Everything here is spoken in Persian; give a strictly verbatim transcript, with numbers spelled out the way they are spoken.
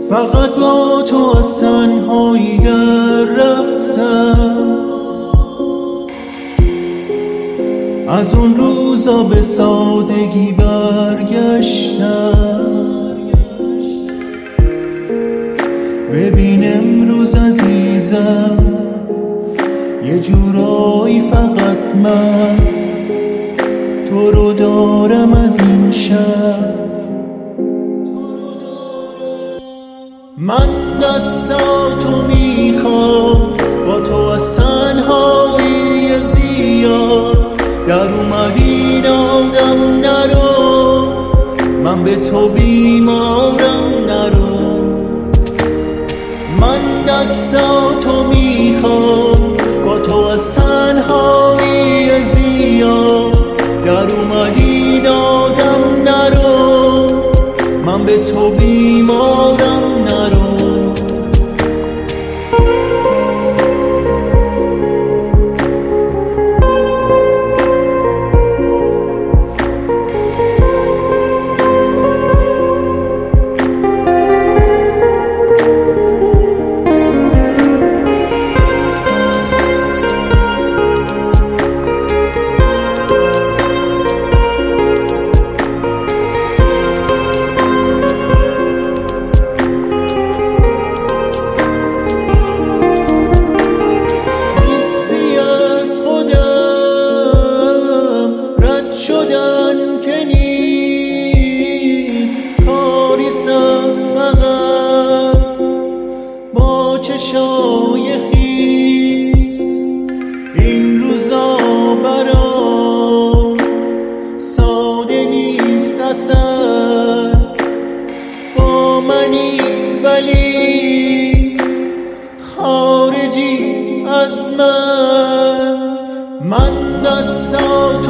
فقط با تو از تنهایی در رفتم، از اون روزا به سادگی برگشتم. ببین امروز عزیزم، یه جورایی فقط من تو رو دارم از این شب. من دستاتو میخوام با تو از تنهایی زیاد در اومدین آدم نرو، من به تو بیمارم نرو. من دستاتو میخوام با تو از تنهایی زیاد در اومدین آدم نرو، من به تو بیمارم نرو. شدن که نیست کاری سخت، فقط با چشای خیس این روزا برام ساده نیست اصلا. با منی ولی خارجی از من، من دستات